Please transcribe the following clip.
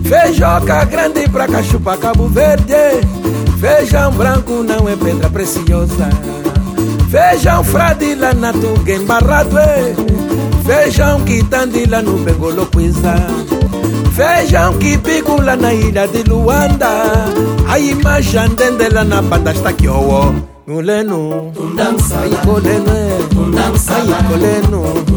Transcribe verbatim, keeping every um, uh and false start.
Feijoca grande pra cachupa Cabo Verde. Feijão branco não é pedra preciosa. Feijão fradila na tuga embarrado é. Feijão que tandila no Bengolo Cuisa. Feijão que picula na ilha de Luanda. Aí machandendela na Pandasta Kiowo. Nuleno, Tundansa, aí coleno, aí coleno.